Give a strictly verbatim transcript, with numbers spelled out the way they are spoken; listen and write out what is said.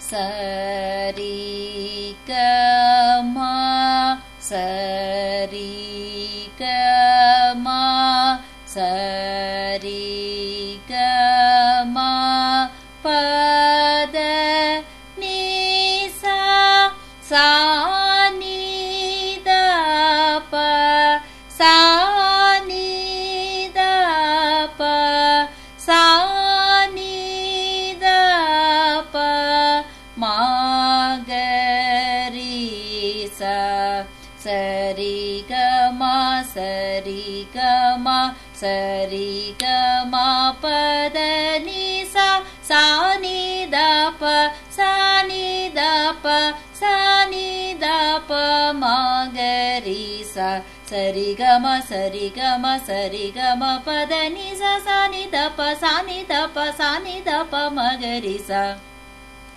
சரி க மா சரி க மா சரி க மா பத நீ சா சா நீ த ப சா நீ த ப சா நீ த ப மா க ரி சா சரி க மா சரி க மா சரி க மா பத நீ சா சா நீ த ப சா நீ த ப சா நீ த ப மா க ரி சா சரி க ம சரி க ம சரி க ம பத நீ சா சா நீ த ப சா நீ த ப சா நீ த ப ம க ரி சா